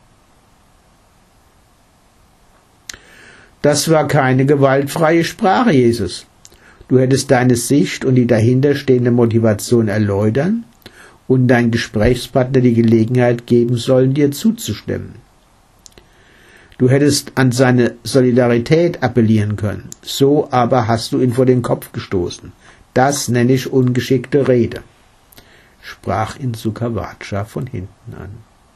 Das war keine gewaltfreie Sprache, Jesus. Du hättest deine Sicht und die dahinterstehende Motivation erläutern und dein Gesprächspartner die Gelegenheit geben sollen, dir zuzustimmen. Du hättest an seine Solidarität appellieren können, so aber hast du ihn vor den Kopf gestoßen. Das nenne ich ungeschickte Rede, sprach ihn Sukhavaccha von hinten an.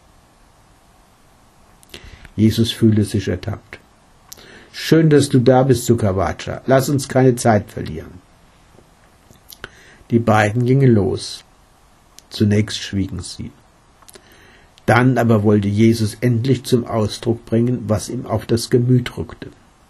Jesus fühlte sich ertappt. Schön, dass du da bist, Sukhavaccha. Lass uns keine Zeit verlieren. Die beiden gingen los. Zunächst schwiegen sie. Dann aber wollte Jesus endlich zum Ausdruck bringen, was ihm auf das Gemüt rückte.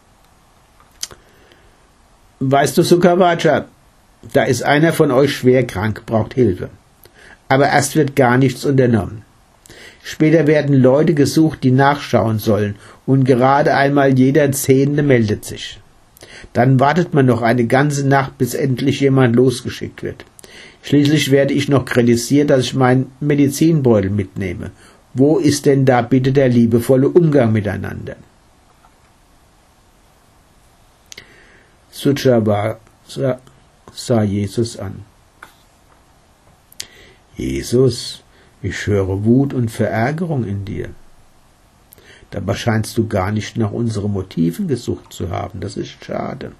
Weißt du, Sukhavaccha, da ist einer von euch schwer krank, braucht Hilfe. Aber erst wird gar nichts unternommen. Später werden Leute gesucht, die nachschauen sollen, und gerade einmal jeder 10. meldet sich. Dann wartet man noch eine ganze Nacht, bis endlich jemand losgeschickt wird. Schließlich werde ich noch kritisiert, dass ich meinen Medizinbeutel mitnehme. Wo ist denn da bitte der liebevolle Umgang miteinander? Sukhavaccha sah Jesus an. Jesus, ich höre Wut und Verärgerung in dir. Dabei scheinst du gar nicht nach unseren Motiven gesucht zu haben. Das ist schade.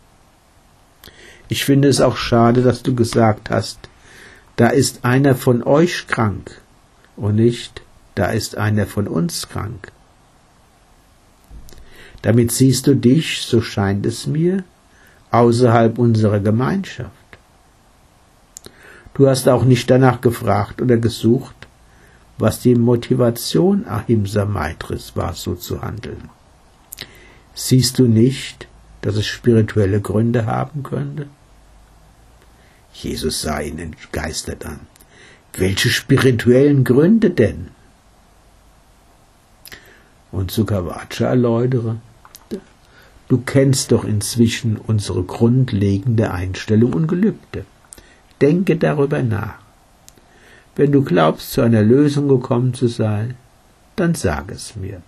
Ich finde es auch schade, dass du gesagt hast, da ist einer von euch krank und nicht, da ist einer von uns krank. Damit siehst du dich, so scheint es mir, außerhalb unserer Gemeinschaft. Du hast auch nicht danach gefragt oder gesucht, was die Motivation Ahimsa Maitris war, so zu handeln. Siehst du nicht, dass es spirituelle Gründe haben könnte? Jesus sah ihn entgeistert an. Welche spirituellen Gründe denn? Und Sukhavaccha erläutere, du kennst doch inzwischen unsere grundlegende Einstellung und Gelübde. Denke darüber nach. Wenn du glaubst, zu einer Lösung gekommen zu sein, dann sag es mir.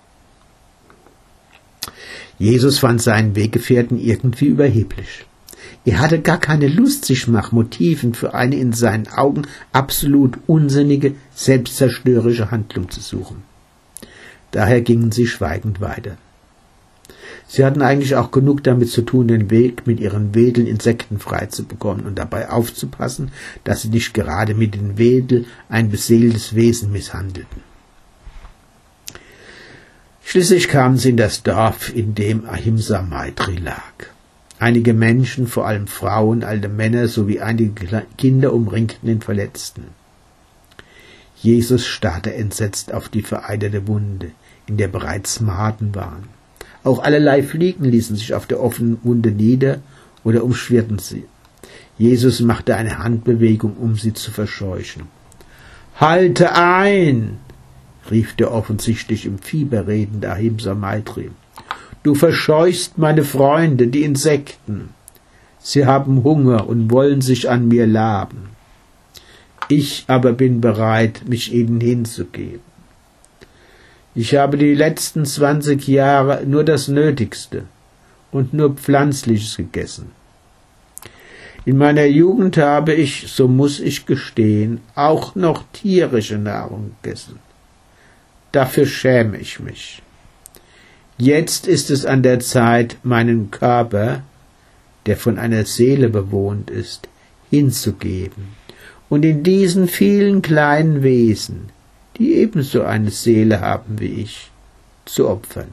Jesus fand seinen Weggefährten irgendwie überheblich. Er hatte gar keine Lust, sich nach Motiven für eine in seinen Augen absolut unsinnige, selbstzerstörerische Handlung zu suchen. Daher gingen sie schweigend weiter. Sie hatten eigentlich auch genug damit zu tun, den Weg mit ihren Wedeln insektenfrei zu bekommen und dabei aufzupassen, dass sie nicht gerade mit den Wedel ein beseeltes Wesen misshandelten. Schließlich kamen sie in das Dorf, in dem Ahimsa Maitri lag. Einige Menschen, vor allem Frauen, alte Männer sowie einige Kinder umringten den Verletzten. Jesus starrte entsetzt auf die vereiterte Wunde, in der bereits Maden waren. Auch allerlei Fliegen ließen sich auf der offenen Wunde nieder oder umschwirrten sie. Jesus machte eine Handbewegung, um sie zu verscheuchen. »Halte ein!« rief der offensichtlich im Fieber redende Ahimsa Maitri. »Du verscheuchst meine Freunde, die Insekten. Sie haben Hunger und wollen sich an mir laben. Ich aber bin bereit, mich ihnen hinzugeben. Ich habe die letzten 20 Jahre nur das Nötigste und nur Pflanzliches gegessen. In meiner Jugend habe ich, so muss ich gestehen, auch noch tierische Nahrung gegessen. Dafür schäme ich mich. Jetzt ist es an der Zeit, meinen Körper, der von einer Seele bewohnt ist, hinzugeben und in diesen vielen kleinen Wesen, die ebenso eine Seele haben wie ich, zu opfern.«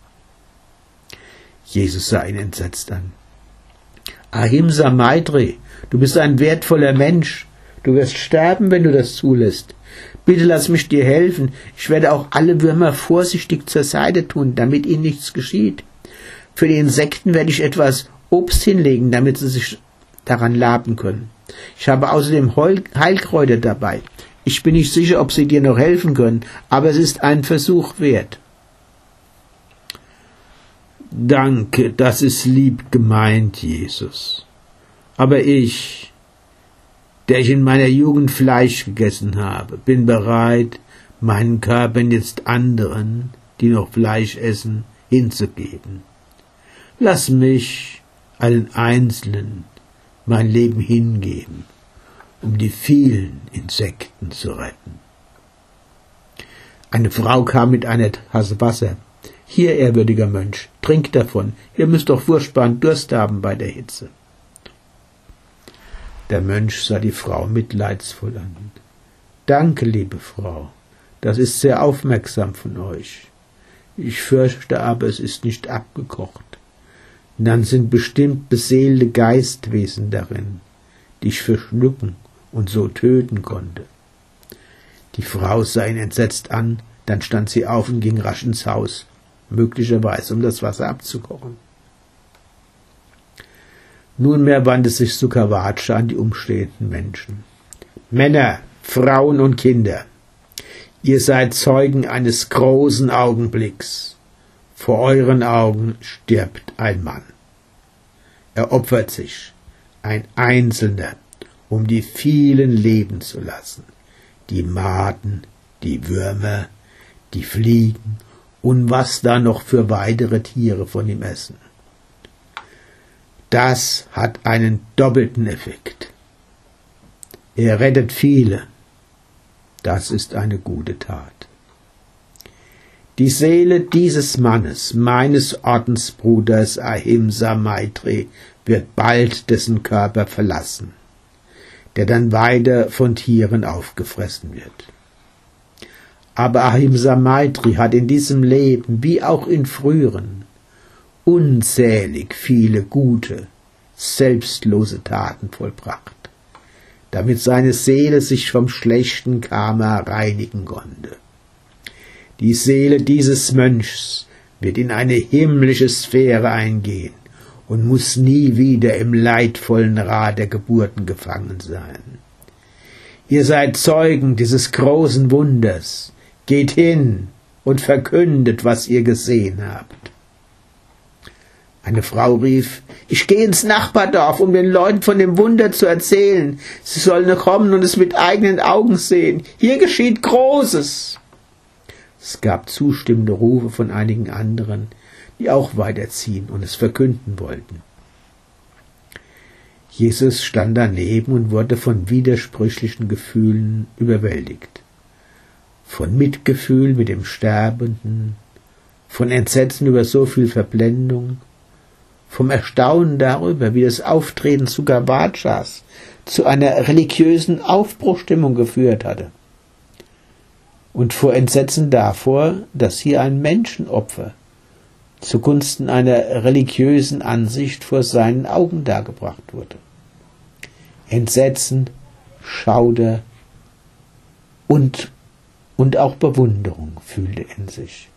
Jesus sah ihn entsetzt an. »Ahimsa Maitri, du bist ein wertvoller Mensch. Du wirst sterben, wenn du das zulässt. Bitte lass mich dir helfen. Ich werde auch alle Würmer vorsichtig zur Seite tun, damit ihnen nichts geschieht. Für die Insekten werde ich etwas Obst hinlegen, damit sie sich daran laben können. Ich habe außerdem Heilkräuter dabei. Ich bin nicht sicher, ob sie dir noch helfen können, aber es ist ein Versuch wert.« »Danke, das ist lieb gemeint, Jesus. Aber ich, der ich in meiner Jugend Fleisch gegessen habe, bin bereit, meinen Körper jetzt anderen, die noch Fleisch essen, hinzugeben. Lass mich, einen Einzelnen, mein Leben hingeben, um die vielen Insekten zu retten.« Eine Frau kam mit einer Tasse Wasser. »Hier, ehrwürdiger Mönch, trink davon. Ihr müsst doch furchtbaren Durst haben bei der Hitze.« Der Mönch sah die Frau mitleidsvoll an. »Danke, liebe Frau, das ist sehr aufmerksam von euch. Ich fürchte aber, es ist nicht abgekocht. Dann sind bestimmt beseelte Geistwesen darin, die ich verschlucken und so töten konnte.« Die Frau sah ihn entsetzt an, dann stand sie auf und ging rasch ins Haus, möglicherweise um das Wasser abzukochen. Nunmehr wandte sich Sukhavaccha an die umstehenden Menschen. »Männer, Frauen und Kinder, ihr seid Zeugen eines großen Augenblicks. Vor euren Augen stirbt ein Mann. Er opfert sich, ein Einzelner, um die vielen leben zu lassen, die Maden, die Würmer, die Fliegen und was da noch für weitere Tiere von ihm essen. Das hat einen doppelten Effekt. Er rettet viele. Das ist eine gute Tat. Die Seele dieses Mannes, meines Ordensbruders Ahimsa Maitri, wird bald dessen Körper verlassen, der dann weiter von Tieren aufgefressen wird. Aber Ahimsa Maitri hat in diesem Leben, wie auch in früheren, unzählig viele gute, selbstlose Taten vollbracht. damit seine Seele sich vom schlechten Karma reinigen konnte. Die Seele dieses Mönchs wird in eine himmlische Sphäre eingehen und muss nie wieder im leidvollen Rad der Geburten gefangen sein. Ihr seid Zeugen dieses großen Wunders. Geht hin und verkündet, was ihr gesehen habt. Eine Frau rief: Ich gehe ins Nachbardorf, um den Leuten von dem Wunder zu erzählen. Sie sollen kommen und es mit eigenen Augen sehen. Hier geschieht Großes. Es gab zustimmende Rufe von einigen anderen, die auch weiterziehen und es verkünden wollten. Jesus stand daneben und wurde von widersprüchlichen Gefühlen überwältigt. Von Mitgefühl mit dem Sterbenden, von Entsetzen über so viel Verblendung, vom Erstaunen darüber, wie das Auftreten Sukhavacas zu einer religiösen Aufbruchstimmung geführt hatte, und vor Entsetzen davor, dass hier ein Menschenopfer zugunsten einer religiösen Ansicht vor seinen Augen dargebracht wurde. Entsetzen, Schauder und auch Bewunderung fühlte in sich.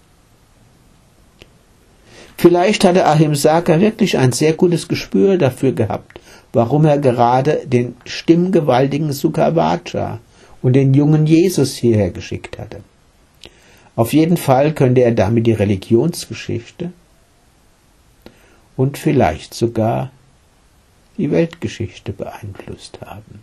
Vielleicht hatte Ahimsaka wirklich ein sehr gutes Gespür dafür gehabt, warum er gerade den stimmgewaltigen Sukhavacca und den jungen Jesus hierher geschickt hatte. Auf jeden Fall könnte er damit die Religionsgeschichte und vielleicht sogar die Weltgeschichte beeinflusst haben.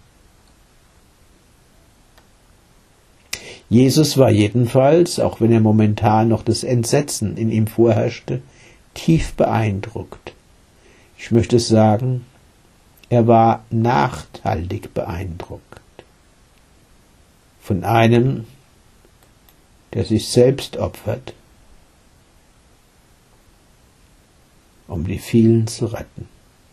Jesus war jedenfalls, auch wenn er momentan noch das Entsetzen in ihm vorherrschte, tief beeindruckt. Ich möchte sagen, er war nachhaltig beeindruckt. Von einem, der sich selbst opfert, um die vielen zu retten.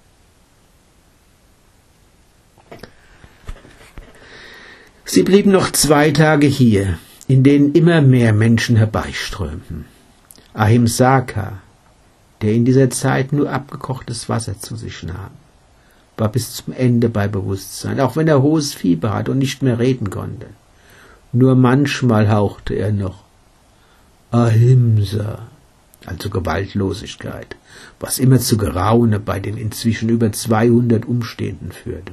Sie blieben noch 2 Tage hier, in denen immer mehr Menschen herbeiströmten. Ahimsaka, der in dieser Zeit nur abgekochtes Wasser zu sich nahm, war bis zum Ende bei Bewusstsein, auch wenn er hohes Fieber hatte und nicht mehr reden konnte. Nur manchmal hauchte er noch Ahimsa, also Gewaltlosigkeit, was immer zu Geraune bei den inzwischen über 200 Umstehenden führte.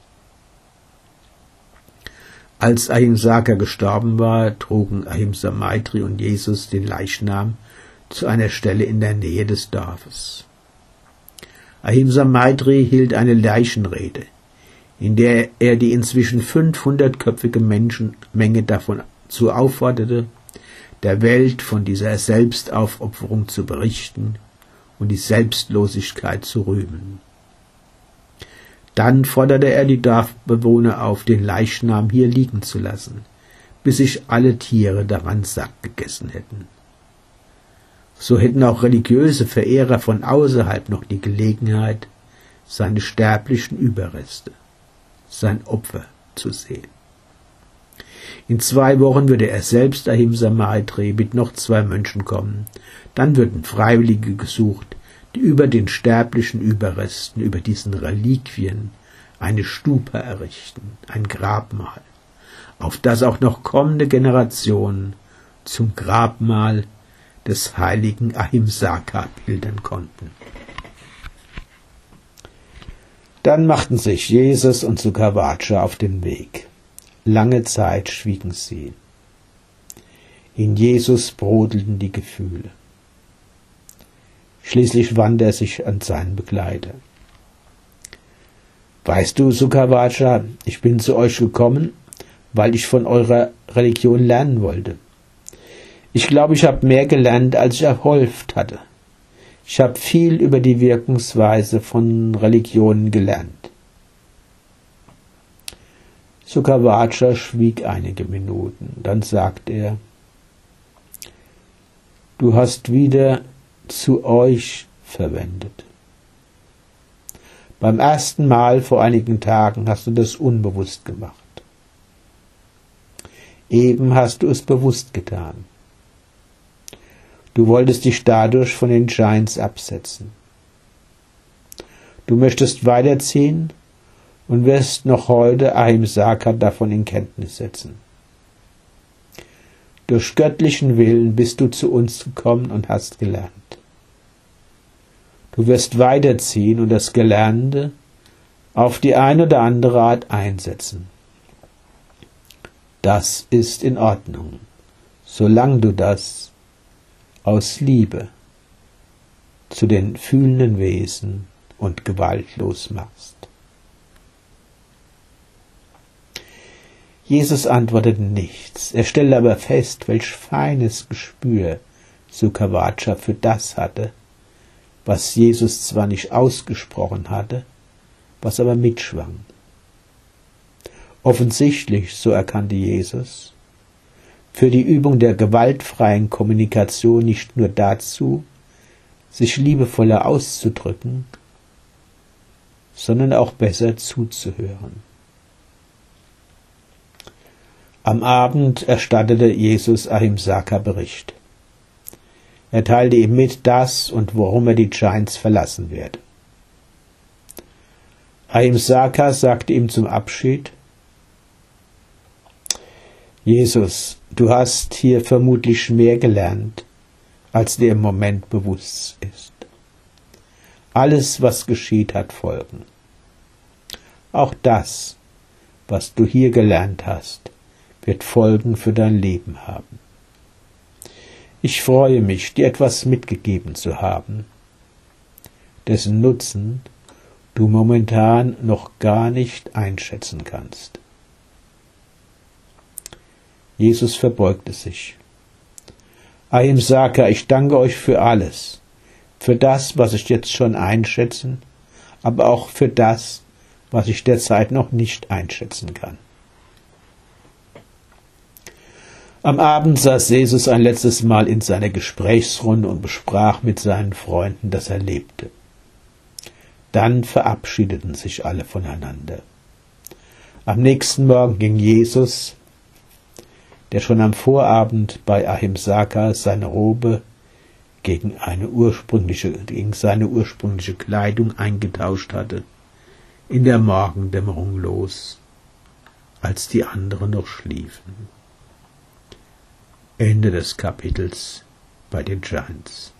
Als Ahimsaka gestorben war, trugen Ahimsa Maitri und Jesus den Leichnam zu einer Stelle in der Nähe des Dorfes. Ahimsa Maitri hielt eine Leichenrede, in der er die inzwischen 500-köpfige Menschenmenge dazu aufforderte, der Welt von dieser Selbstaufopferung zu berichten und die Selbstlosigkeit zu rühmen. Dann forderte er die Dorfbewohner auf, den Leichnam hier liegen zu lassen, bis sich alle Tiere daran satt gegessen hätten. So hätten auch religiöse Verehrer von außerhalb noch die Gelegenheit, seine sterblichen Überreste, sein Opfer zu sehen. In 2 Wochen würde er selbst, Ahimsa Maitri, mit noch 2 Mönchen kommen. Dann würden Freiwillige gesucht, die über den sterblichen Überresten, über diesen Reliquien, eine Stupa errichten, ein Grabmal, auf das auch noch kommende Generationen zum Grabmal des heiligen Ahimsaka bildern konnten. Dann machten sich Jesus und Sukhavacca auf den Weg. Lange Zeit schwiegen sie. In Jesus brodelten die Gefühle. Schließlich wandte er sich an seinen Begleiter. Weißt du, Sukhavacca, ich bin zu euch gekommen, weil ich von eurer Religion lernen wollte. Ich glaube, ich habe mehr gelernt, als ich erhofft hatte. Ich habe viel über die Wirkungsweise von Religionen gelernt. Sukhavacca schwieg einige Minuten. Dann sagte er: Du hast wieder zu euch verwendet. Beim ersten Mal vor einigen Tagen hast du das unbewusst gemacht. Eben hast du es bewusst getan. Du wolltest dich dadurch von den Giants absetzen. Du möchtest weiterziehen und wirst noch heute Ahimsaka davon in Kenntnis setzen. Durch göttlichen Willen bist du zu uns gekommen und hast gelernt. Du wirst weiterziehen und das Gelernte auf die eine oder andere Art einsetzen. Das ist in Ordnung, solange du das aus Liebe zu den fühlenden Wesen und gewaltlos machst. Jesus antwortete nichts, er stellte aber fest, welch feines Gespür Sukhavaccha für das hatte, was Jesus zwar nicht ausgesprochen hatte, was aber mitschwang. Offensichtlich, so erkannte Jesus, für die Übung der gewaltfreien Kommunikation nicht nur dazu, sich liebevoller auszudrücken, sondern auch besser zuzuhören. Am Abend erstattete Jesus Ahimsaka Bericht. Er teilte ihm mit, dass und warum er die Giants verlassen werde. Ahimsaka sagte ihm zum Abschied: Jesus, du hast hier vermutlich mehr gelernt, als dir im Moment bewusst ist. Alles, was geschieht, hat Folgen. Auch das, was du hier gelernt hast, wird Folgen für dein Leben haben. Ich freue mich, dir etwas mitgegeben zu haben, dessen Nutzen du momentan noch gar nicht einschätzen kannst. Jesus verbeugte sich. Ahimsaka, ich danke euch für alles, für das, was ich jetzt schon einschätzen, aber auch für das, was ich derzeit noch nicht einschätzen kann. Am Abend saß Jesus ein letztes Mal in seiner Gesprächsrunde und besprach mit seinen Freunden das Erlebte. Dann verabschiedeten sich alle voneinander. Am nächsten Morgen ging Jesus, der schon am Vorabend bei Ahimsaka seine Robe gegen seine ursprüngliche Kleidung eingetauscht hatte, in der Morgendämmerung los, als die anderen noch schliefen. Ende des Kapitels bei den Giants.